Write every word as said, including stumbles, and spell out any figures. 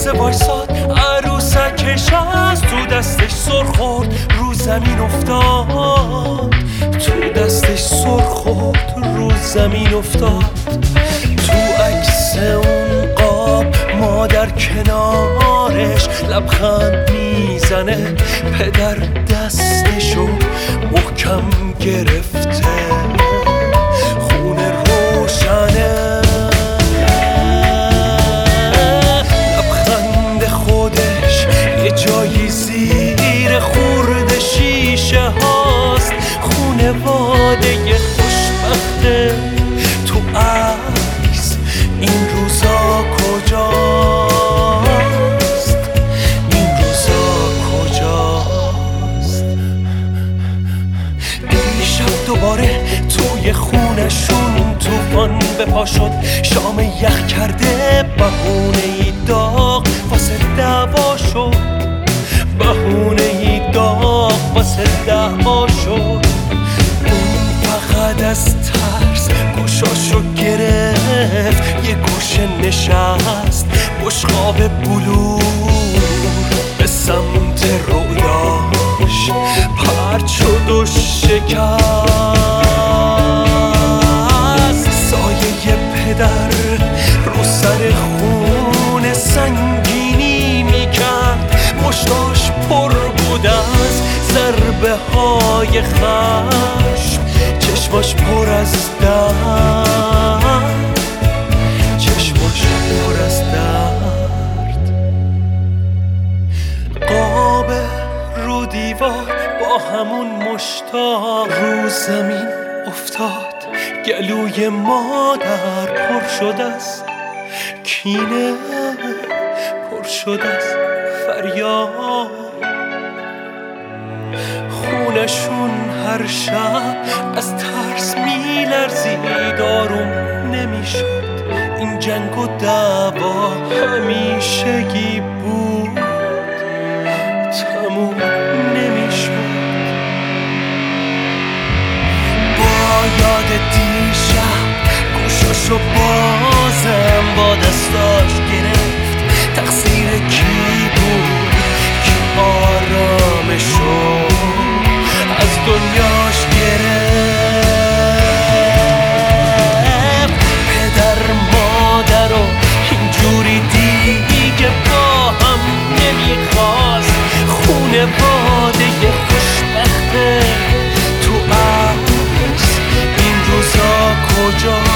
لحظه وایساد، عروسکش از تو دستش سر خورد، رو زمین افتاد. تو دستش سر خورد، رو زمین افتاد. تو عکس اون قاب مادر کنارش لبخند میزنه، پدر دستشو محکم گرفته، خونه روشنه. لبخند خودش یه جایی زیر خورد شیشه هاست، خونواده خوشبخته. تو عکس این روزا کجاست؟ این روزا کجاست؟ دیشب دوباره توی خونشون طوفان به پا شد، شام یخ کرده بهونه ای داغ واسه دعوا شد، بهونه ای داغ واسه دعوا شد. اون فقط از ترس گوشاشو گرفت، یه گوشه نشست، بشقاب بلور به سمت رویاش پرد شد و شکست. سایه پدر رو سر خون سنگینی میکرد، مشتاش پر بود از ضربه های خشم، چشماش پر از درد، چشماش پر از درد. قاب رو دیوار با همون مشتاق رو زمین افتاد، گلوی مادر پر شد از کینه، پر شد از فریاد. خونشون هر شب از ترس میلرزید، آروم نمیشد. این جنگ و دعوا همیشگی بود، تموم نمیشد. با یاد دیشب گوشاشو بازم با دستاش گرفت، تقصیر کی بود که آرامشو از دنیاش گرفت؟ پدر مادر و اینجوری دیگه با هم نمیخواست، خونواده خوشبخته. تو عکس این روزا کجا؟